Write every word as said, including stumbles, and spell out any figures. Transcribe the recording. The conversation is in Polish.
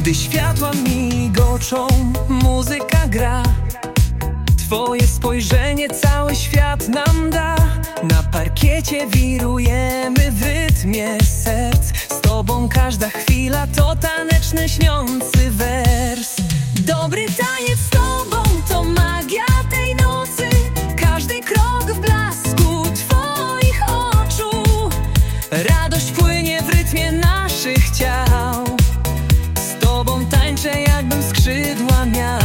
Gdy światła migoczą, muzyka gra, twoje spojrzenie cały świat nam da. Na parkiecie wirujemy w rytmie serc, z tobą każda chwila to taneczny, śniący wers. Dobry taniec z tobą to magia tej nocy, każdy krok w blasku twoich oczu. Radość płynie w rytmie naszych ciał, z tobą tańczę jakbym skrzydła miał.